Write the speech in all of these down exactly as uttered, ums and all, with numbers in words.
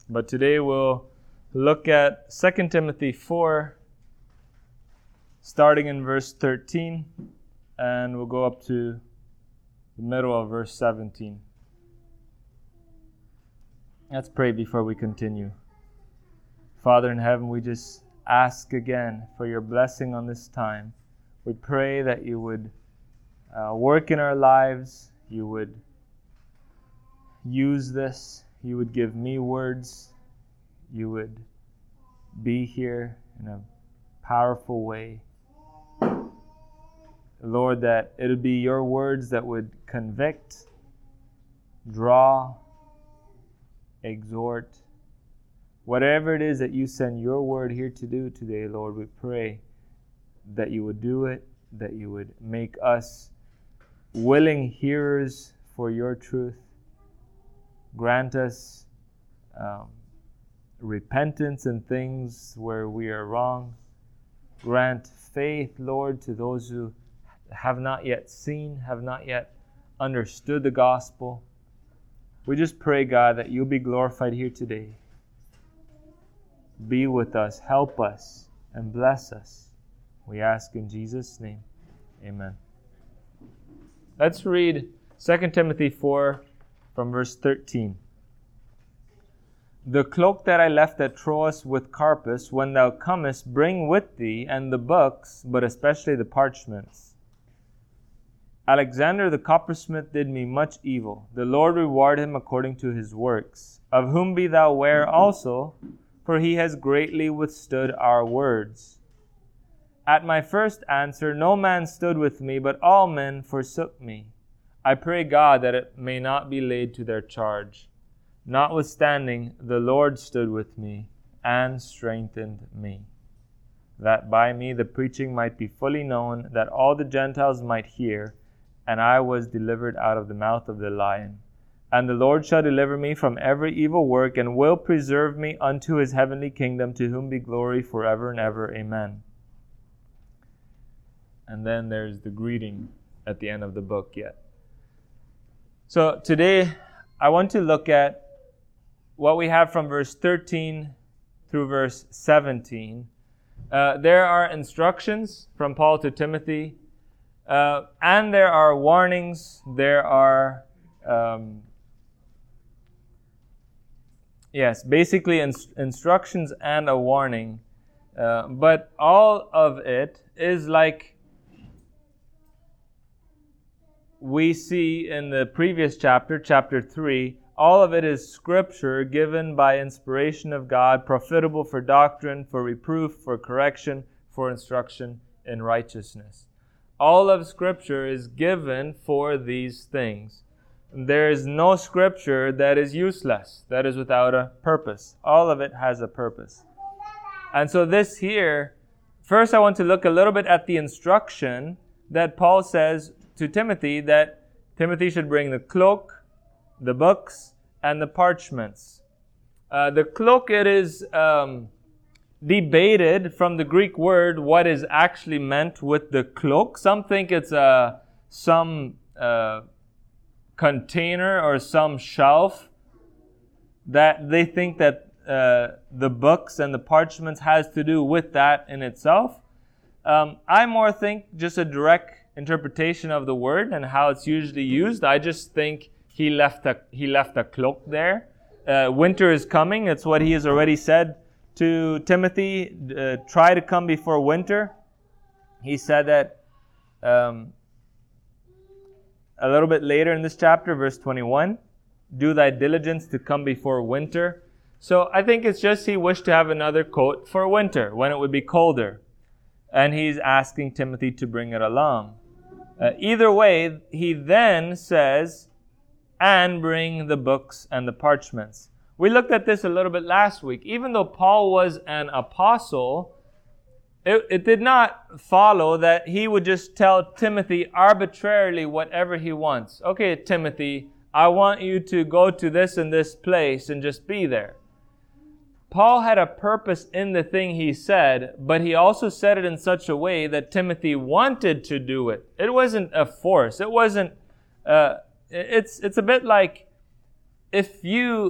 But today we'll look at Second Timothy four, starting in verse thirteen, and we'll go up to the middle of verse seventeen. Let's pray before we continue. Father in heaven, we just ask again for your blessing on this time. We pray that you would uh, work in our lives, you would use this, you would give me words, you would be here in a powerful way. Lord, that it would be your words that would convict, draw, exhort. Whatever it is that you send your word here to do today, Lord, we pray that you would do it, that you would make us willing hearers for your truth. Grant us um, repentance in things where we are wrong. Grant faith, Lord, to those who have not yet seen, have not yet understood the gospel. We just pray, God, that you'll be glorified here today. Be with us, help us, and bless us. We ask in Jesus' name. Amen. Let's read Second Timothy four from verse thirteen. The cloak that I left at Troas with Carpus, when thou comest, bring with thee, and the books, but especially the parchments. Alexander the coppersmith did me much evil. The Lord reward him according to his works. Of whom be thou ware also, for he has greatly withstood our words. At my first answer no man stood with me, but all men forsook me. I pray God that it may not be laid to their charge. Notwithstanding, the Lord stood with me and strengthened me, that by me the preaching might be fully known, that all the Gentiles might hear, and I was delivered out of the mouth of the lion. And the Lord shall deliver me from every evil work, and will preserve me unto his heavenly kingdom, to whom be glory forever and ever. Amen. And then there's the greeting at the end of the book yet. So today I want to look at what we have from verse thirteen through verse seventeen. Uh, there are instructions from Paul to Timothy, uh, and there are warnings, there are um, Yes, basically ins- instructions and a warning. Uh, but all of it is like we see in the previous chapter, chapter three. All of it is scripture given by inspiration of God, profitable for doctrine, for reproof, for correction, for instruction in righteousness. All of scripture is given for these things. There is no scripture that is useless, that is without a purpose. All of it has a purpose. And so this here, first I want to look a little bit at the instruction that Paul says to Timothy, that Timothy should bring the cloak, the books, and the parchments. Uh, the cloak, it is um, debated from the Greek word what is actually meant with the cloak. Some think it's a, some... Uh, container or some shelf that they think that uh, the books and the parchments has to do with that in itself. Um, I more think just a direct interpretation of the word and how it's usually used. I just think he left a he left a cloak there. Uh, winter is coming. It's what he has already said to Timothy. Uh, try to come before winter. He said that. Um, A little bit later in this chapter, verse twenty-one, do thy diligence to come before winter. So I think it's just he wished to have another coat for winter, when it would be colder. And he's asking Timothy to bring it along. Uh, either way, he then says, and bring the books and the parchments. We looked at this a little bit last week. Even though Paul was an apostle, It, it did not follow that he would just tell Timothy arbitrarily whatever he wants. Okay, Timothy, I want you to go to this and this place and just be there. Paul had a purpose in the thing he said, but he also said it in such a way that Timothy wanted to do it. It wasn't a force. It wasn't, uh, it's, it's a bit like if you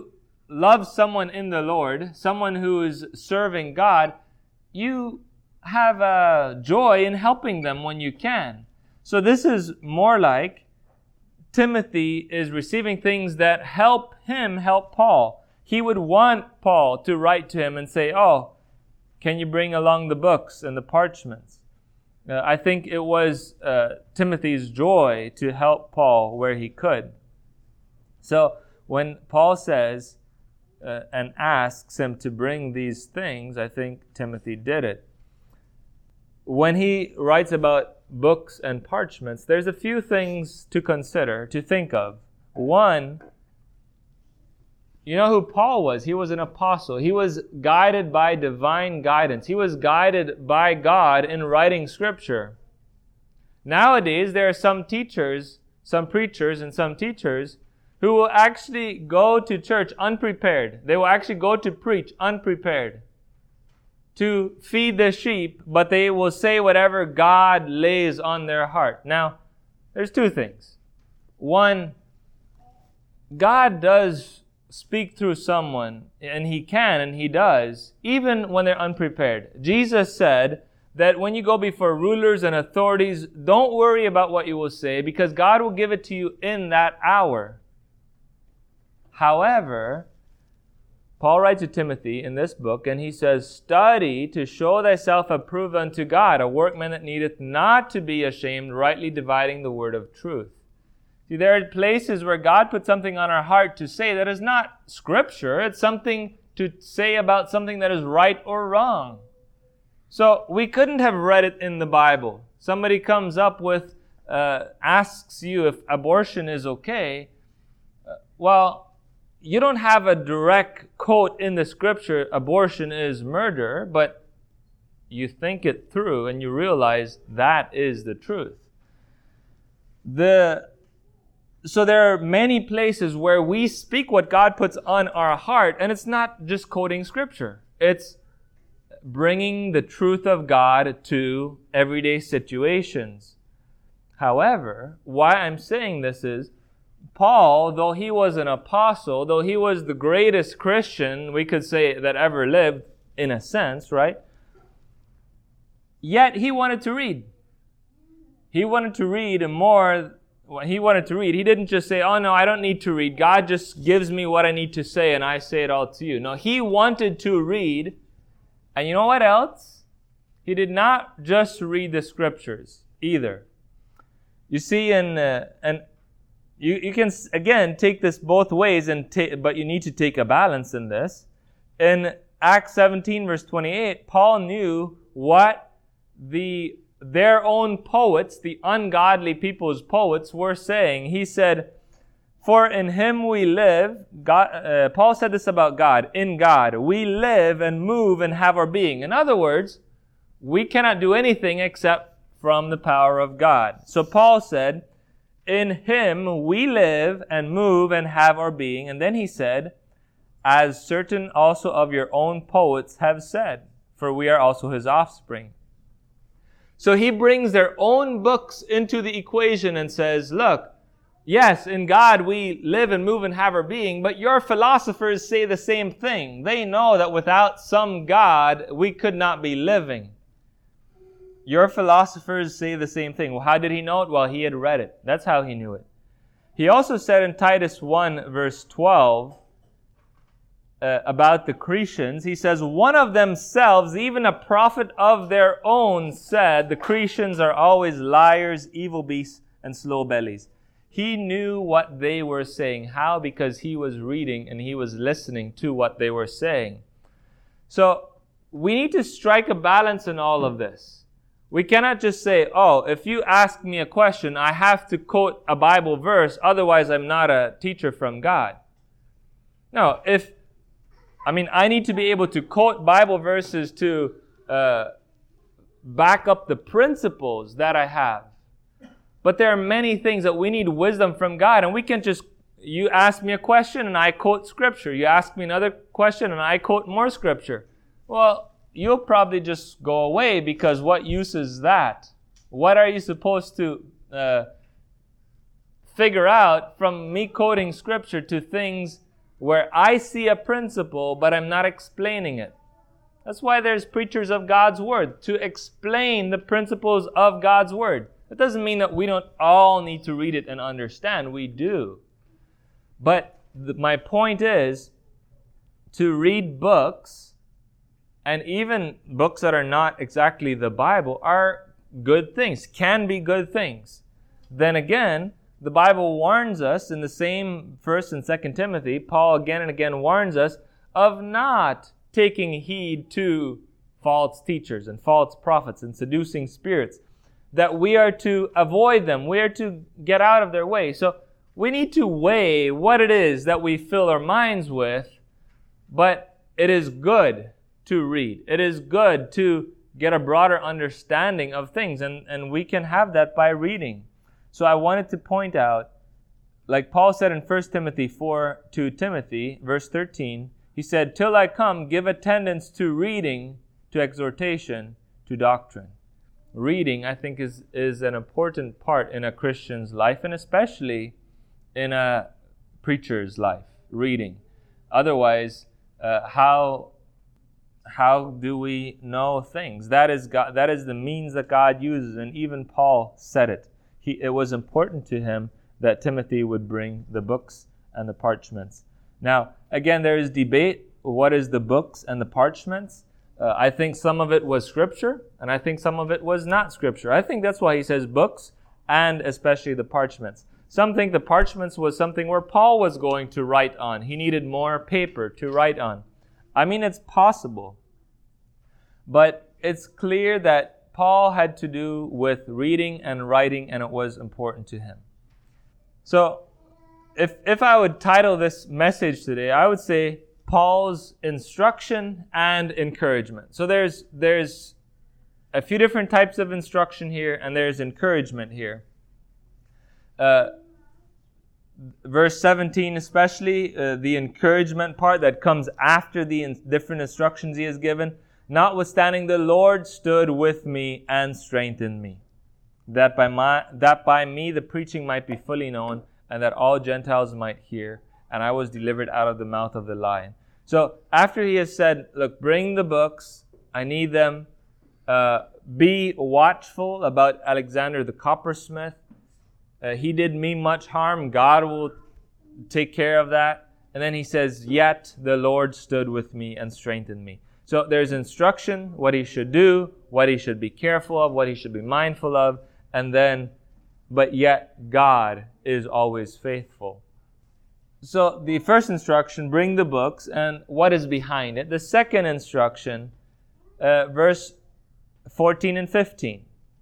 love someone in the Lord, someone who is serving God, you have a joy in helping them when you can. So this is more like Timothy is receiving things that help him help Paul. He would want Paul to write to him and say, oh, can you bring along the books and the parchments? Uh, I think it was uh, Timothy's joy to help Paul where he could. So when Paul says uh, and asks him to bring these things, I think Timothy did it. When he writes about books and parchments, there's a few things to consider, to think of. One, you know who Paul was? He was an apostle. He was guided by divine guidance. He was guided by God in writing Scripture. Nowadays, there are some teachers, some preachers and some teachers who will actually go to church unprepared. They will actually go to preach unprepared, to feed the sheep, but they will say whatever God lays on their heart. Now, there's two things. One, God does speak through someone, and He can, and He does, even when they're unprepared. Jesus said that when you go before rulers and authorities, don't worry about what you will say, because God will give it to you in that hour. However, Paul writes to Timothy in this book, and he says, study to show thyself approved unto God, a workman that needeth not to be ashamed, rightly dividing the word of truth. See, there are places where God put something on our heart to say that is not Scripture. It's something to say about something that is right or wrong. So we couldn't have read it in the Bible. Somebody comes up with, uh, asks you if abortion is okay. Uh, well, you don't have a direct quote in the Scripture, abortion is murder, but you think it through and you realize that is the truth. The So there are many places where we speak what God puts on our heart, and it's not just quoting Scripture. It's bringing the truth of God to everyday situations. However, why I'm saying this is, Paul, though he was an apostle, though he was the greatest Christian, we could say, that ever lived, in a sense, right? Yet he wanted to read. He wanted to read more. He wanted to read. He didn't just say, oh no, I don't need to read. God just gives me what I need to say and I say it all to you. No, he wanted to read. And you know what else? He did not just read the Scriptures either. You see, in uh, and you you can again take this both ways, and ta- but you need to take a balance in this. In Acts seventeen, verse twenty-eight, Paul knew what the their own poets, the ungodly people's poets, were saying. He said, for in Him we live, God, uh, Paul said this about God, in God we live and move and have our being. In other words, we cannot do anything except from the power of God. So Paul said, in Him we live and move and have our being. And then he said, as certain also of your own poets have said, for we are also His offspring. So he brings their own books into the equation and says, look, yes, in God we live and move and have our being, but your philosophers say the same thing. They know that without some God, we could not be living. Your philosophers say the same thing. Well, how did he know it? Well, he had read it. That's how he knew it. He also said in Titus one, verse twelve, Uh, about the Cretians, he says, one of themselves, even a prophet of their own, said, the Cretians are always liars, evil beasts, and slow bellies. He knew what they were saying. How? Because he was reading and he was listening to what they were saying. So we need to strike a balance in all of this. We cannot just say, oh, if you ask me a question, I have to quote a Bible verse, otherwise I'm not a teacher from God. No, if I mean, I need to be able to quote Bible verses to uh, back up the principles that I have. But there are many things that we need wisdom from God, and we can just, you ask me a question and I quote Scripture. You ask me another question and I quote more Scripture. Well, you'll probably just go away, because what use is that? What are you supposed to uh, figure out from me quoting Scripture to things where I see a principle, but I'm not explaining it. That's why there's preachers of God's Word, to explain the principles of God's Word. That doesn't mean that we don't all need to read it and understand. We do. But th- my point is, to read books, and even books that are not exactly the Bible, are good things, can be good things. Then again, the Bible warns us in the same First and Second Timothy, Paul again and again warns us of not taking heed to false teachers and false prophets and seducing spirits, that we are to avoid them. We are to get out of their way. So we need to weigh what it is that we fill our minds with, but it is good to read. It is good to get a broader understanding of things, and, and we can have that by reading. So I wanted to point out, like Paul said in First Timothy four to Timothy, verse thirteen, he said, "Till I come, give attendance to reading, to exhortation, to doctrine." Reading, I think, is, is an important part in a Christian's life, and especially in a preacher's life, reading. Otherwise, uh, how how do we know things? That is God, that is the means that God uses, and even Paul said it. He, it was important to him that Timothy would bring the books and the parchments. Now, again, there is debate. What is the books and the parchments? Uh, I think some of it was Scripture, and I think some of it was not Scripture. I think that's why he says books, and especially the parchments. Some think the parchments was something where Paul was going to write on. He needed more paper to write on. I mean, it's possible. But it's clear that Paul had to do with reading and writing, and it was important to him. So, if if I would title this message today, I would say Paul's instruction and encouragement. So there's there's a few different types of instruction here, and there's encouragement here. Uh, verse seventeen especially, uh, the encouragement part that comes after the in- different instructions he has given. "Notwithstanding, the Lord stood with me and strengthened me, that by my that by me the preaching might be fully known, and that all Gentiles might hear. And I was delivered out of the mouth of the lion." So after he has said, look, bring the books, I need them. Uh, be watchful about Alexander the coppersmith. Uh, he did me much harm. God will take care of that. And then he says, "Yet the Lord stood with me and strengthened me." So there's instruction, what he should do, what he should be careful of, what he should be mindful of, and then, but yet God is always faithful. So the first instruction, bring the books, and what is behind it. The second instruction, uh, verse fourteen and fifteen.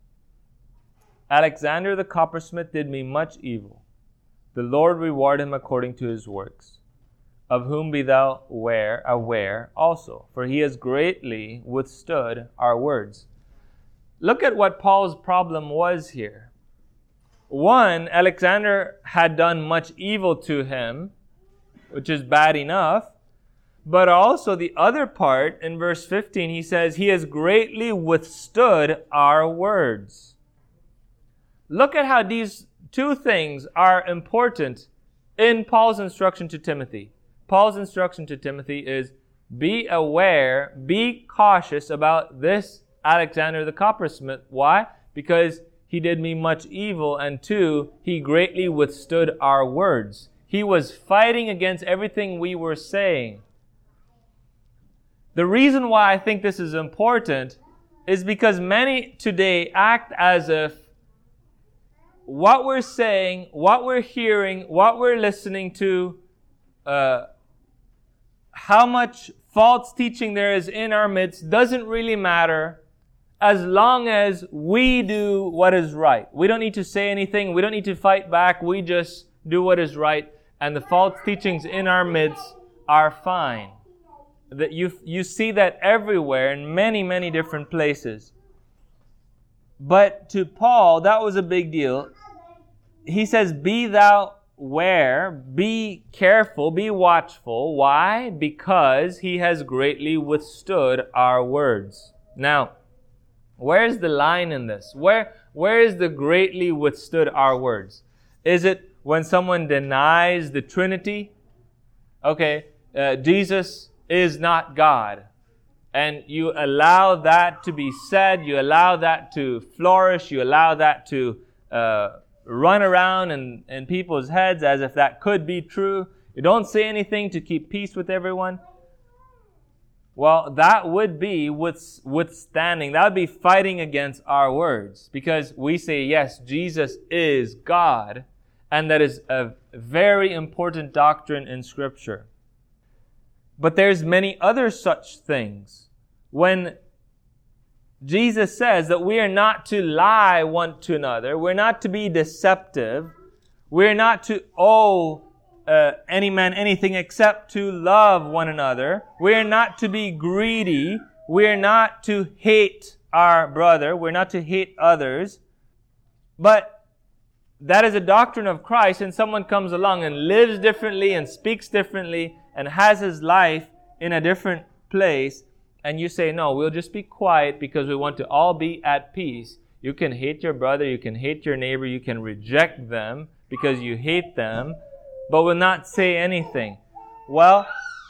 "Alexander the coppersmith did me much evil. The Lord reward him according to his works. Of whom be thou aware, aware also, for he has greatly withstood our words." Look at what Paul's problem was here. One, Alexander had done much evil to him, which is bad enough. But also the other part, in verse fifteen, he says, he has greatly withstood our words. Look at how these two things are important in Paul's instruction to Timothy. Paul's instruction to Timothy is, be aware, be cautious about this Alexander the coppersmith. Why? Because he did me much evil, and two, he greatly withstood our words. He was fighting against everything we were saying. The reason why I think this is important is because many today act as if what we're saying, what we're hearing, what we're listening to, uh, how much false teaching there is in our midst doesn't really matter as long as we do what is right. We don't need to say anything. We don't need to fight back. We just do what is right. And the false teachings in our midst are fine. That you you see that everywhere in many, many different places. But to Paul, that was a big deal. He says, be thou ware, be careful, be watchful. Why? Because he has greatly withstood our words. Now, where's the line in this? Where Where is the greatly withstood our words? Is it when someone denies the Trinity? okay, uh, Jesus is not God. And you allow that to be said, you allow that to flourish, you allow that to uh, run around in, in people's heads as if that could be true. You don't say anything to keep peace with everyone. Well, that would be with, withstanding. That would be fighting against our words. Because we say, yes, Jesus is God. And that is a very important doctrine in Scripture. But there's many other such things. When Jesus says that we are not to lie one to another, we're not to be deceptive, we're not to owe uh, any man anything except to love one another, we're not to be greedy, we're not to hate our brother, we're not to hate others. But that is a doctrine of Christ, and someone comes along and lives differently and speaks differently and has his life in a different place, and you say, no, we'll just be quiet because we want to all be at peace. You can hate your brother, you can hate your neighbor, you can reject them because you hate them, but will not say anything. Well,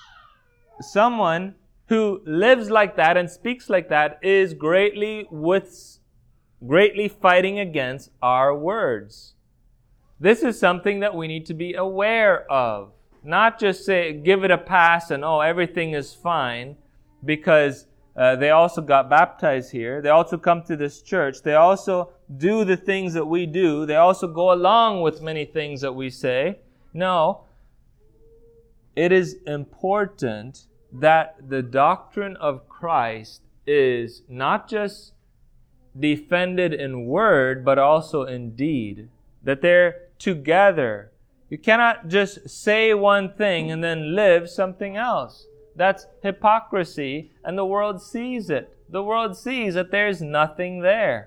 someone who lives like that and speaks like that is greatly with, greatly fighting against our words. This is something that we need to be aware of. Not just say, give it a pass and, oh, everything is fine, because uh, they also got baptized here. They also come to this church. They also do the things that we do. They also go along with many things that we say. No. It is important that the doctrine of Christ is not just defended in word, but also in deed. That they're together. You cannot just say one thing and then live something else. That's hypocrisy, and the world sees it. The world sees that there's nothing there.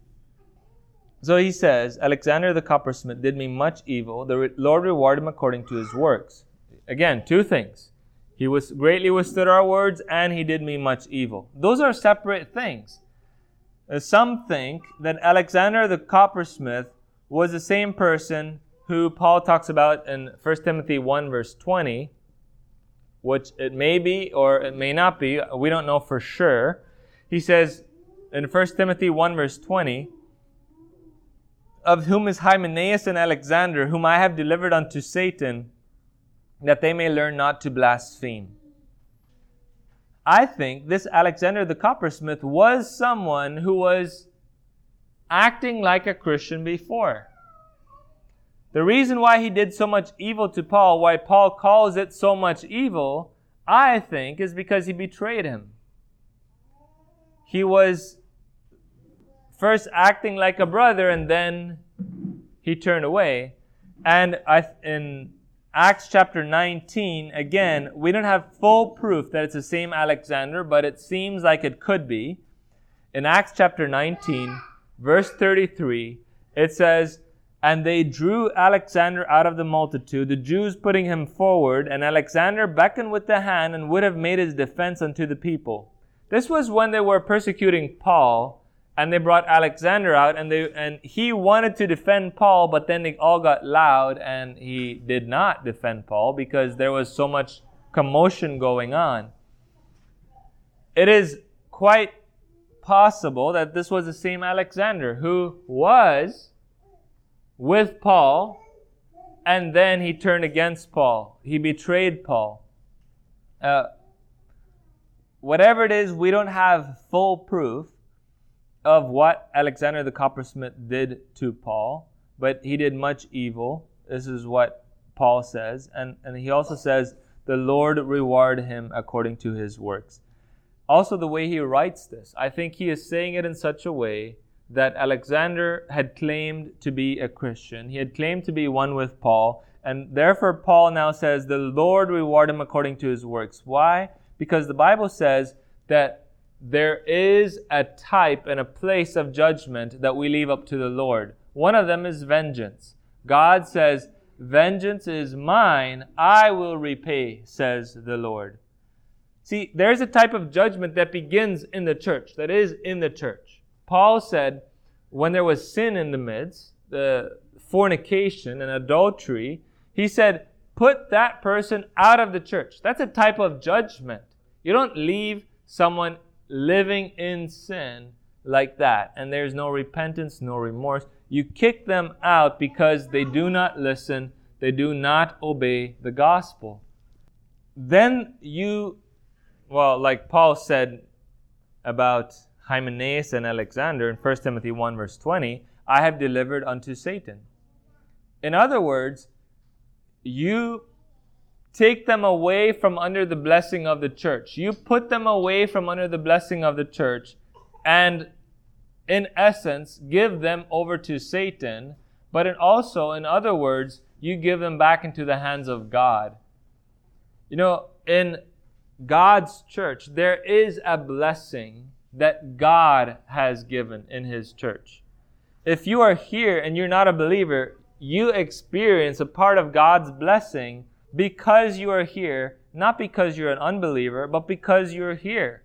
So he says, Alexander the coppersmith did me much evil. The Lord rewarded him according to his works. Again, two things. He was greatly withstood our words, and he did me much evil. Those are separate things. Uh, some think that Alexander the coppersmith was the same person who Paul talks about in First Timothy one verse twenty, which it may be or it may not be. We don't know for sure. He says in First Timothy one verse twenty, of whom is Hymenaeus and Alexander, whom I have delivered unto Satan, that they may learn not to blaspheme. I think this Alexander the coppersmith was someone who was acting like a Christian before. The reason why he did so much evil to Paul, why Paul calls it so much evil, I think, is because he betrayed him. He was first acting like a brother, and then he turned away. And I, in Acts chapter nineteen, again, we don't have full proof that it's the same Alexander, but it seems like it could be. In Acts chapter nineteen, verse thirty-three, it says, and they drew Alexander out of the multitude, the Jews putting him forward, and Alexander beckoned with the hand and would have made his defense unto the people. This was when they were persecuting Paul, and they brought Alexander out, and they and he wanted to defend Paul, but then they all got loud, and he did not defend Paul because there was so much commotion going on. It is quite possible that this was the same Alexander who was with Paul, and then he turned against Paul. He betrayed Paul. Uh, whatever it is, we don't have full proof of what Alexander the coppersmith did to Paul, but he did much evil. This is what Paul says. And, and he also says, the Lord reward him according to his works. Also, the way he writes this, I think he is saying it in such a way that Alexander had claimed to be a Christian. He had claimed to be one with Paul. And therefore, Paul now says, the Lord reward him according to his works. Why? Because the Bible says that there is a type and a place of judgment that we leave up to the Lord. One of them is vengeance. God says, vengeance is mine, I will repay, says the Lord. See, there's a type of judgment that begins in the church, that is in the church. Paul said, when there was sin in the midst, the fornication and adultery, he said, put that person out of the church. That's a type of judgment. You don't leave someone living in sin like that, and there's no repentance, no remorse. You kick them out because they do not listen, they do not obey the gospel. Then you, well, like Paul said about Hymenaeus and Alexander in First Timothy one verse twenty, I have delivered unto Satan. In other words, you take them away from under the blessing of the church. You put them away from under the blessing of the church, and in essence, give them over to Satan, but it also, in other words, you give them back into the hands of God. You know, in God's church, there is a blessing that God has given in His church. If you are here and you're not a believer, you experience a part of God's blessing because you are here, not because you're an unbeliever, but because you're here.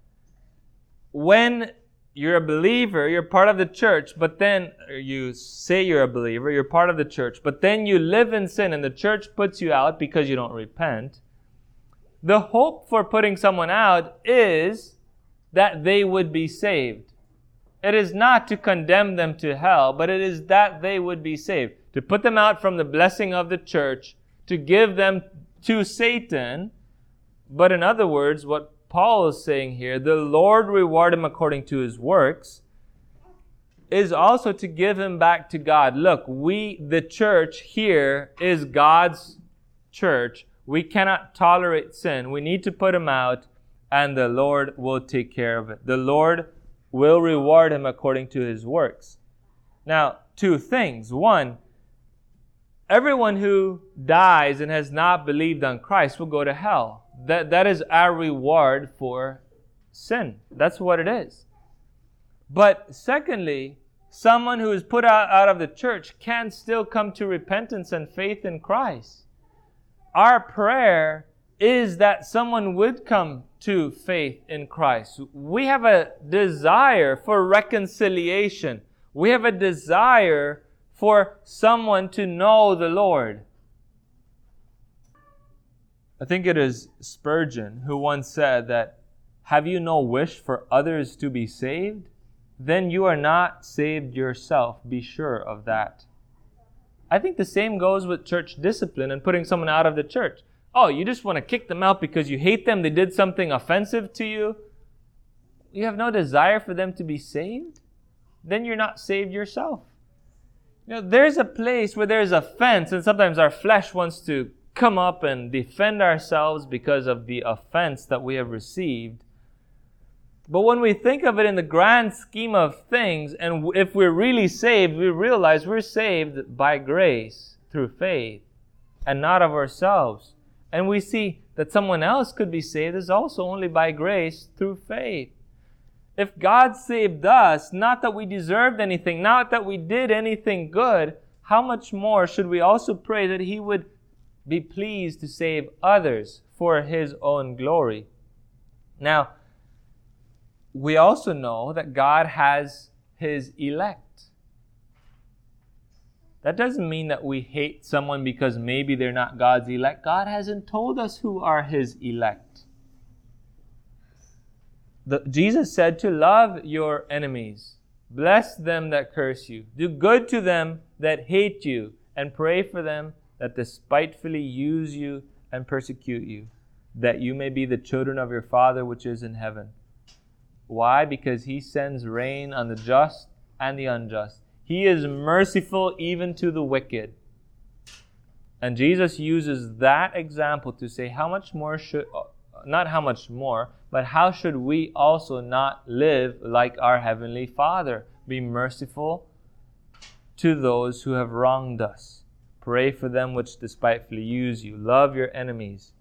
When you're a believer, you're part of the church, but then you say you're a believer, you're part of the church, but then you live in sin and the church puts you out because you don't repent. The hope for putting someone out is that they would be saved. It is not to condemn them to hell, but it is that they would be saved. To put them out from the blessing of the church, to give them to Satan. But in other words, what Paul is saying here, the Lord reward him according to his works, is also to give him back to God. Look, we, the church here, is God's church. We cannot tolerate sin. We need to put him out, and the Lord will take care of it. The Lord will reward him according to his works. Now, two things. One, everyone who dies and has not believed on Christ will go to hell. That, that is our reward for sin. That's what it is. But secondly, someone who is put out, out of the church can still come to repentance and faith in Christ. Our prayer is that someone would come to faith in Christ. We have a desire for reconciliation. We have a desire for someone to know the Lord. I think it is Spurgeon who once said that, have you no wish for others to be saved? Then you are not saved yourself. Be sure of that. I think the same goes with church discipline and putting someone out of the church. Oh, you just want to kick them out because you hate them, they did something offensive to you? You have no desire for them to be saved? Then you're not saved yourself. You know, there's a place where there's offense, and sometimes our flesh wants to come up and defend ourselves because of the offense that we have received. But when we think of it in the grand scheme of things, and if we're really saved, we realize we're saved by grace through faith and not of ourselves. And we see that someone else could be saved is also only by grace through faith. If God saved us, not that we deserved anything, not that we did anything good, how much more should we also pray that He would be pleased to save others for His own glory? Now, we also know that God has His elect. That doesn't mean that we hate someone because maybe they're not God's elect. God hasn't told us who are His elect. The, Jesus said to love your enemies. Bless them that curse you. Do good to them that hate you. And pray for them that despitefully use you and persecute you, that you may be the children of your Father which is in heaven. Why? Because He sends rain on the just and the unjust. He is merciful even to the wicked. And Jesus uses that example to say how much more should, not how much more, but how should we also not live like our Heavenly Father? Be merciful to those who have wronged us. Pray for them which despitefully use you. Love your enemies.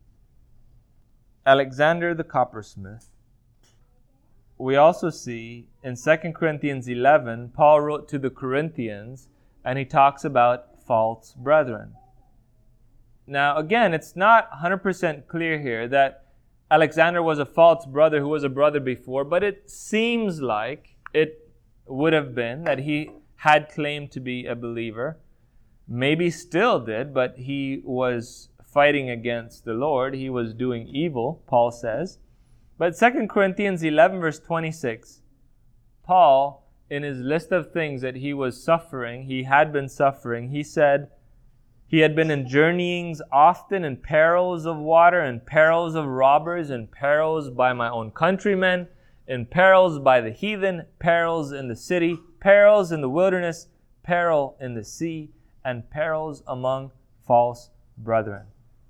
Alexander the coppersmith. We also see in Second Corinthians eleven, Paul wrote to the Corinthians, and he talks about false brethren. Now, again, it's not one hundred percent clear here that Alexander was a false brother who was a brother before, but it seems like it would have been that he had claimed to be a believer. maybe still did, but he was fighting against the Lord. He was doing evil, Paul says. But Second Corinthians eleven, verse twenty-six, Paul, in his list of things that he was suffering, he had been suffering, he said he had been in journeyings often, in perils of water, in perils of robbers, in perils by my own countrymen, in perils by the heathen, perils in the city, perils in the wilderness, peril in the sea, and perils among false brethren.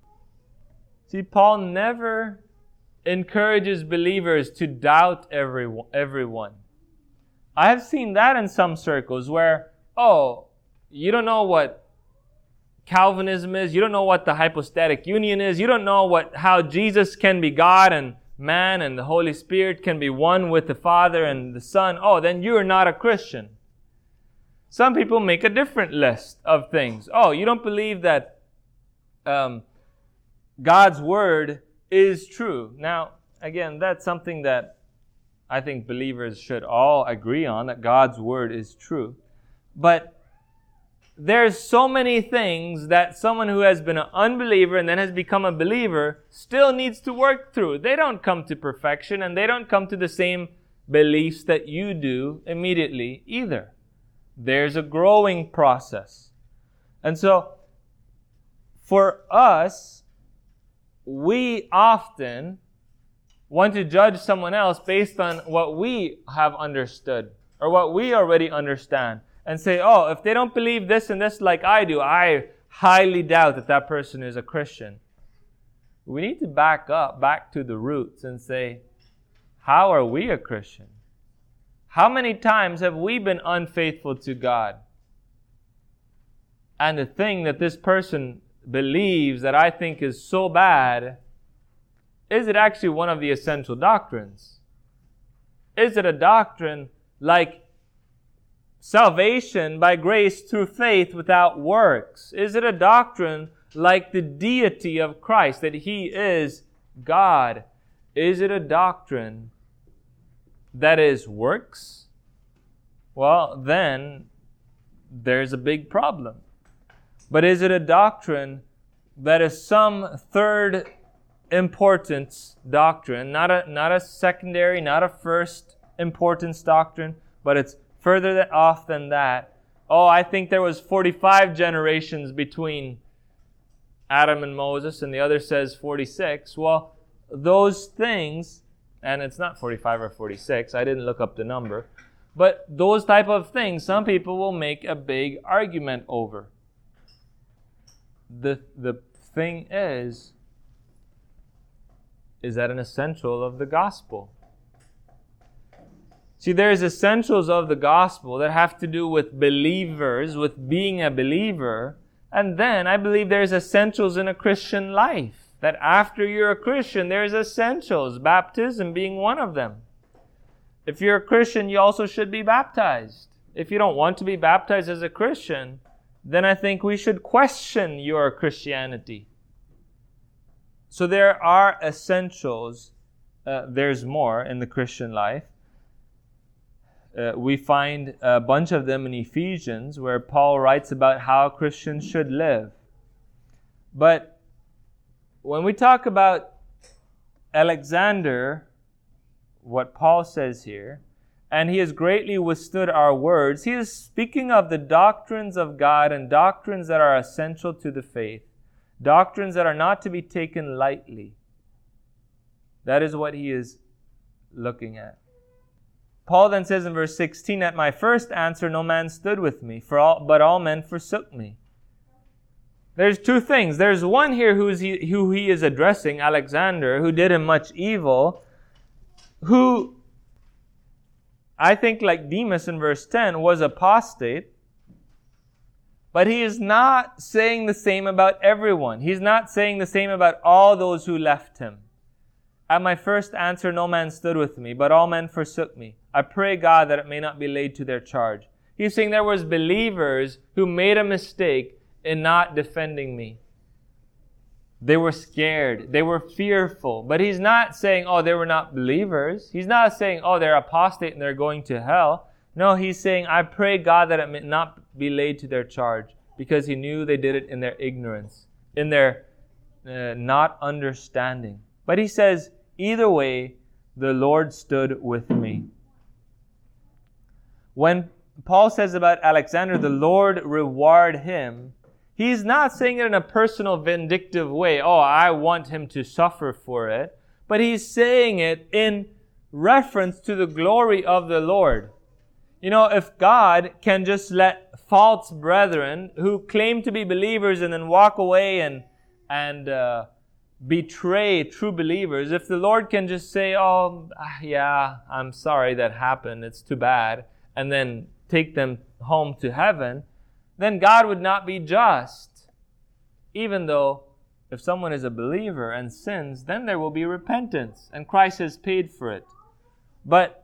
See, Paul never encourages believers to doubt everyone. everyone. I have seen that in some circles where, oh, you don't know what Calvinism is, you don't know what the hypostatic union is, you don't know what how Jesus can be God and man and the Holy Spirit can be one with the Father and the Son. Oh, then you are not a Christian. Some people make a different list of things. Oh, you don't believe that um, God's Word is true. Now, again, that's something that I think believers should all agree on, that God's Word is true. But there's so many things that someone who has been an unbeliever and then has become a believer still needs to work through. They don't come to perfection, and they don't come to the same beliefs that you do immediately either. There's a growing process. And so, for us, we often want to judge someone else based on what we have understood or what we already understand, and say, oh, if they don't believe this and this like I do, I highly doubt that that person is a Christian. We need to back up, back to the roots and say, how are we a Christian? How many times have we been unfaithful to God? And the thing that this person believes that I think is so bad, is it actually one of the essential doctrines? Is it a doctrine like salvation by grace through faith without works? Is it a doctrine like the deity of Christ, that He is God? Is it a doctrine that is works? Well, then there's a big problem. But is it a doctrine that is some third importance doctrine, not a not a secondary, not a first importance doctrine, but it's further off than that? Oh, I think there was forty-five generations between Adam and Moses, and the other says forty-six. Well, those things, and it's not forty-five or forty-six, I didn't look up the number, but those type of things, some people will make a big argument over. The, the thing is, is that an essential of the gospel? See, there's essentials of the gospel that have to do with believers, with being a believer. And then I believe there's essentials in a Christian life. That after you're a Christian, there's essentials. Baptism being one of them. If you're a Christian, you also should be baptized. If you don't want to be baptized as a Christian, then I think we should question your Christianity. So there are essentials. Uh, there's more in the Christian life. Uh, we find a bunch of them in Ephesians, where Paul writes about how Christians should live. But when we talk about Alexander, what Paul says here, and he has greatly withstood our words, he is speaking of the doctrines of God and doctrines that are essential to the faith, doctrines that are not to be taken lightly. That is what he is looking at. Paul then says in verse sixteen, at my first answer no man stood with me, for all, but all men forsook me. There's two things. There's one here who's he, who he is addressing, Alexander, who did him much evil, who I think, like Demas in verse ten, was apostate. But he is not saying the same about everyone. He's not saying the same about all those who left him. At my first answer no man stood with me, but all men forsook me. I pray God that it may not be laid to their charge. He's saying there was believers who made a mistake in not defending me. They were scared. They were fearful. But he's not saying, oh, they were not believers. He's not saying, oh, they're apostate and they're going to hell. No, he's saying, I pray God that it may not be laid to their charge. because he knew they did it in their ignorance, in their uh, not understanding. But he says, either way, the Lord stood with me. When Paul says about Alexander, the Lord reward him, he's not saying it in a personal vindictive way. Oh, I want him to suffer for it. But he's saying it in reference to the glory of the Lord. You know, if God can just let false brethren who claim to be believers and then walk away and and uh, betray true believers, if the Lord can just say, oh, yeah, I'm sorry that happened, it's too bad, and then take them home to heaven, then God would not be just. Even though if someone is a believer and sins, then there will be repentance, and Christ has paid for it. But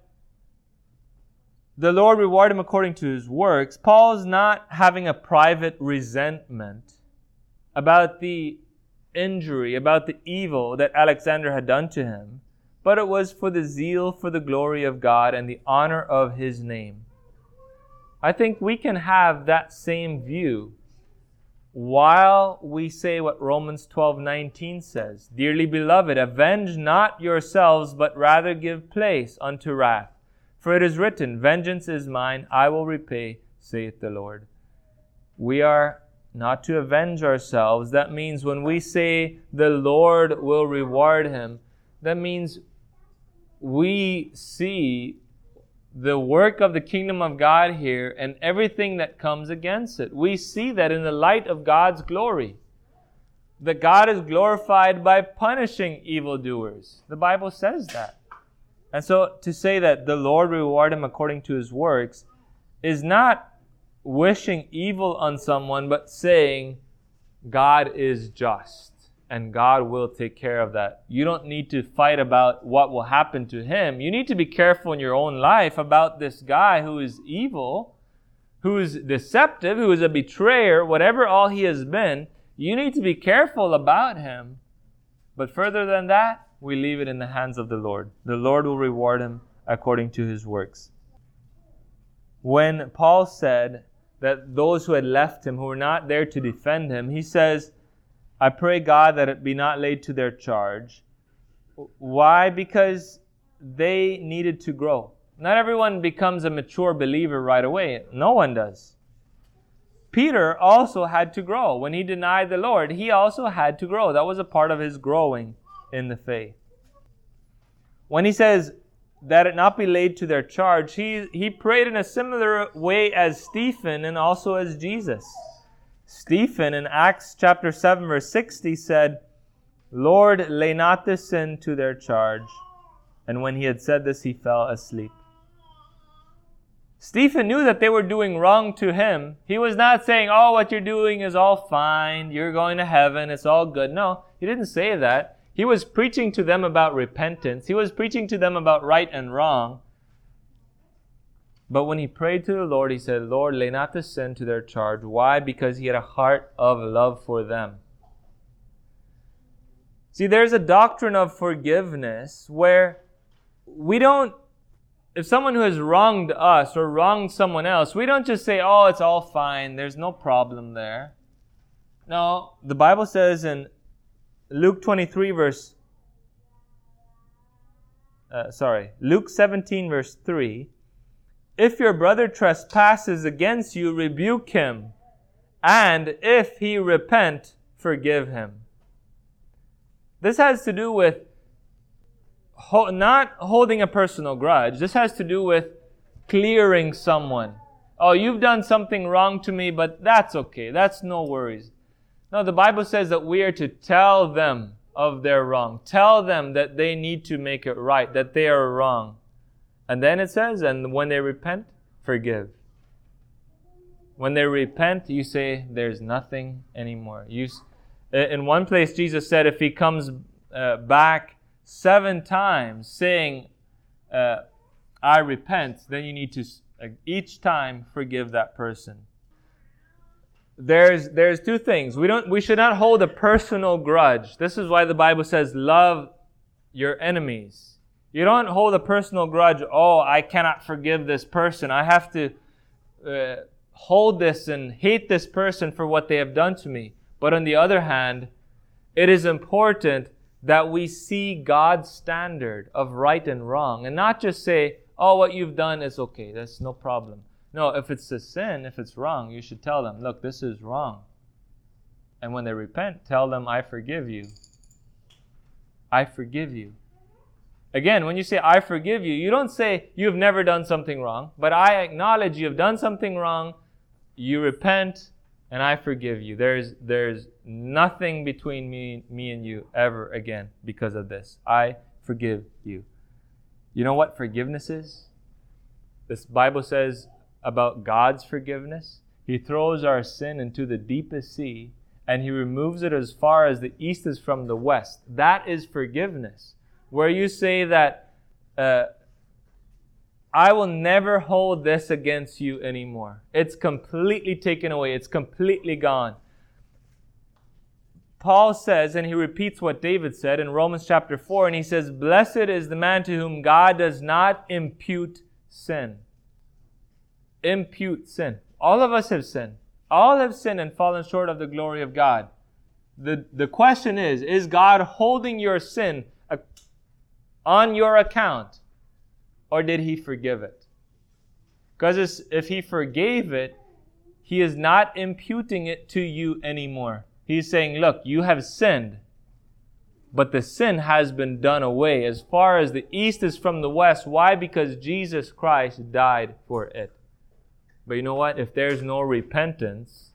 the Lord reward him according to his works. Paul's not having a private resentment about the injury, about the evil that Alexander had done to him, but it was for the zeal for the glory of God and the honor of his name. I think we can have that same view while we say what Romans twelve nineteen says, dearly beloved, avenge not yourselves, but rather give place unto wrath. For it is written, vengeance is mine, I will repay, saith the Lord. We are not to avenge ourselves. That means when we say the Lord will reward him, that means we see the work of the kingdom of God here and everything that comes against it. We see that in the light of God's glory. That God is glorified by punishing evildoers. The Bible says that. And so to say that the Lord reward him according to his works is not wishing evil on someone, but saying God is just and God will take care of that. You don't need to fight about what will happen to him. You need to be careful in your own life about this guy who is evil, who is deceptive, who is a betrayer, whatever all he has been. You need to be careful about him. But further than that, we leave it in the hands of the Lord. The Lord will reward him according to his works. When Paul said that those who had left him, who were not there to defend him, he says, I pray God that it be not laid to their charge. Why? Because they needed to grow. Not everyone becomes a mature believer right away. No one does. Peter also had to grow. When he denied the Lord, he also had to grow. That was a part of his growing in the faith. When he says that it not be laid to their charge, he, he prayed in a similar way as Stephen and also as Jesus. Stephen in Acts chapter seven verse sixty said, Lord, lay not this sin to their charge. And when he had said this, he fell asleep. Stephen knew that they were doing wrong to him. He was not saying, oh, what you're doing is all fine. You're going to heaven. It's all good. No, he didn't say that. He was preaching to them about repentance. He was preaching to them about right and wrong. But when he prayed to the Lord, he said, Lord, lay not this sin to their charge. Why? Because he had a heart of love for them. See, there's a doctrine of forgiveness where we don't, if someone who has wronged us or wronged someone else, we don't just say, oh, it's all fine. There's no problem there. No, the Bible says in Luke twenty-three verse, uh, sorry, Luke seventeen verse three, if your brother trespasses against you, rebuke him, and if he repent, forgive him. This has to do with ho- not holding a personal grudge. This has to do with clearing someone. Oh, you've done something wrong to me, but that's okay. That's no worries. No, the Bible says that we are to tell them of their wrong. Tell them that they need to make it right, that they are wrong. And then it says, and when they repent, forgive. When they repent, you say, there's nothing anymore. You, in one place, Jesus said, if he comes uh, back seven times saying, uh, I repent, then you need to uh, each time forgive that person. There's there's two things. We don't we should not hold a personal grudge. This is why the Bible says, love your enemies. You don't hold a personal grudge. Oh, I cannot forgive this person. I have to uh, hold this and hate this person for what they have done to me. But on the other hand, it is important that we see God's standard of right and wrong and not just say, oh, what you've done is okay. That's no problem. No, if it's a sin, if it's wrong, you should tell them, look, this is wrong. And when they repent, tell them, I forgive you. I forgive you. Again, when you say, I forgive you, you don't say, you've never done something wrong, but I acknowledge you have done something wrong, you repent, and I forgive you. There's there's nothing between me, me and you ever again because of this. I forgive you. You know what forgiveness is? This Bible says about God's forgiveness. He throws our sin into the deepest sea, and He removes it as far as the east is from the west. That is forgiveness. Where you say that, uh, I will never hold this against you anymore. It's completely taken away. It's completely gone. Paul says, and he repeats what David said in Romans chapter four, and he says, blessed is the man to whom God does not impute sin. Impute sin. All of us have sinned. All have sinned and fallen short of the glory of God. The, the question is, is God holding your sin on your account, or did He forgive it? Because if He forgave it, He is not imputing it to you anymore. He's saying, look, you have sinned, but the sin has been done away as far as the east is from the west. Why? Because Jesus Christ died for it. But you know what? If there's no repentance,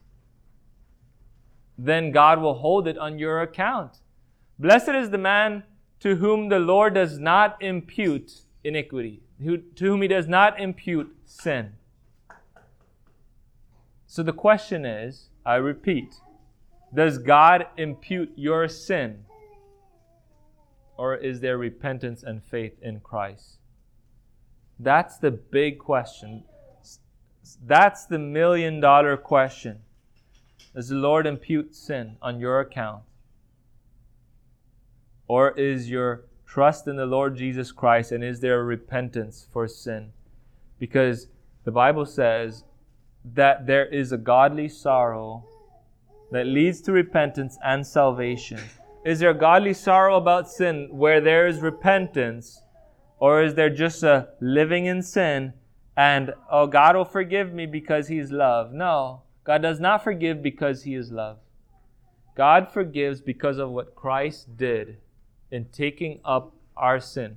then God will hold it on your account. Blessed is the man to whom the Lord does not impute iniquity, who, to whom He does not impute sin. So the question is, I repeat, does God impute your sin? Or is there repentance and faith in Christ? That's the big question. That's the million dollar question. Does the Lord impute sin on your account? Or is your trust in the Lord Jesus Christ, and is there repentance for sin? Because the Bible says that there is a godly sorrow that leads to repentance and salvation. Is there a godly sorrow about sin where there is repentance? Or is there just a living in sin and, oh, God will forgive me because He's love? No, God does not forgive because He is love. God forgives because of what Christ did in taking up our sin.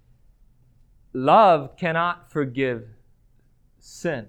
Love cannot forgive sin.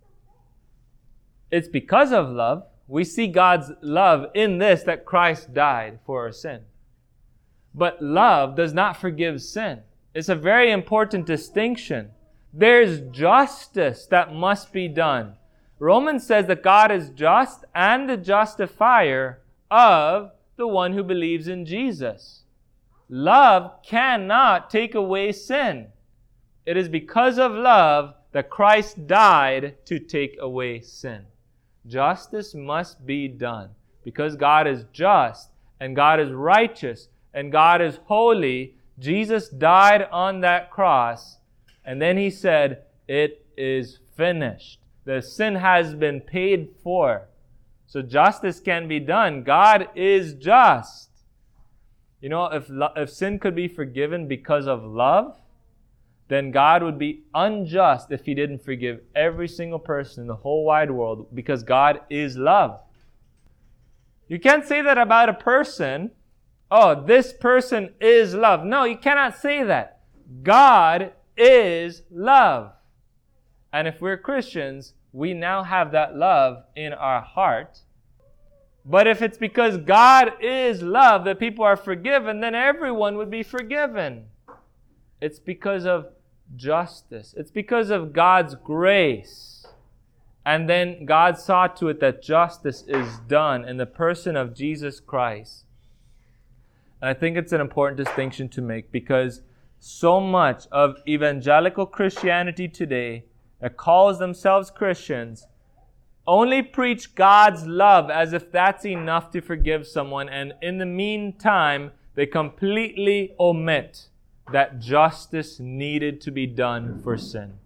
It's because of love. We see God's love in this, that Christ died for our sin. But love does not forgive sin. It's a very important distinction. There's justice that must be done. Romans says that God is just and the justifier of the one who believes in Jesus. Love cannot take away sin. It is because of love that Christ died to take away sin. Justice must be done. Because God is just and God is righteous and God is holy, Jesus died on that cross, and then He said, it is finished. The sin has been paid for. So justice can be done. God is just. You know, if, if sin could be forgiven because of love, then God would be unjust if He didn't forgive every single person in the whole wide world, because God is love. You can't say that about a person. Oh, this person is love. No, you cannot say that. God is love. And if we're Christians, we now have that love in our heart. But if it's because God is love that people are forgiven, then everyone would be forgiven. It's because of justice. It's because of God's grace. And then God saw to it that justice is done in the person of Jesus Christ. And I think it's an important distinction to make, because so much of evangelical Christianity today that calls themselves Christians only preach God's love as if that's enough to forgive someone, and in the meantime, they completely omit that justice needed to be done for sin.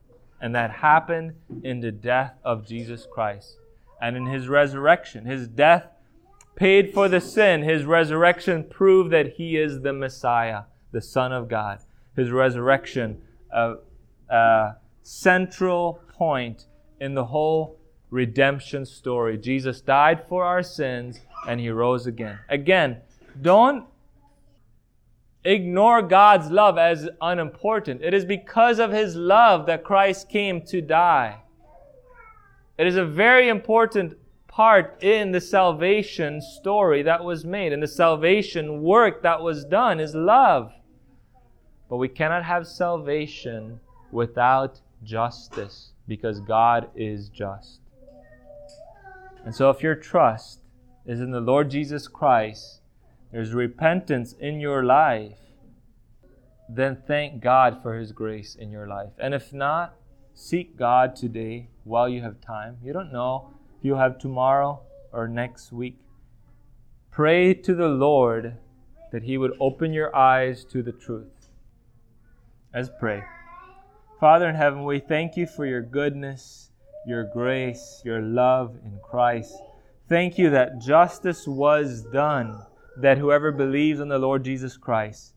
And that happened in the death of Jesus Christ. And in His resurrection, His death paid for the sin. His resurrection proved that He is the Messiah, the Son of God. His resurrection, a, a central point in the whole redemption story. Jesus died for our sins and He rose again. Again, don't ignore God's love as unimportant. It is because of His love that Christ came to die. It is a very important part in the salvation story that was made, in the salvation work that was done, is love. But we cannot have salvation without justice, because God is just. And so if your trust is in the Lord Jesus Christ, there's repentance in your life, then thank God for His grace in your life. And if not, seek God today while you have time. You don't know if you'll have tomorrow or next week. Pray to the Lord that He would open your eyes to the truth. Let's pray. Father in heaven, we thank You for Your goodness, Your grace, Your love in Christ. Thank You that justice was done, that whoever believes in the Lord Jesus Christ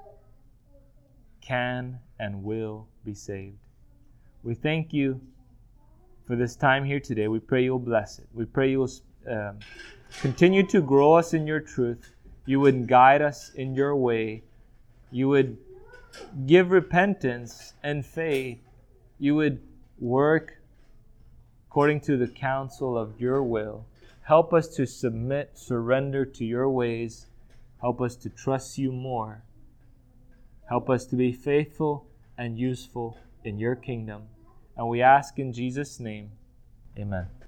can and will be saved. We thank You for this time here today. We pray You'll bless it. We pray You'll um, continue to grow us in Your truth. You would guide us in Your way. You would give repentance and faith. You would work according to the counsel of Your will. Help us to submit, surrender to Your ways. Help us to trust You more. Help us to be faithful and useful in Your kingdom. And we ask in Jesus' name, amen.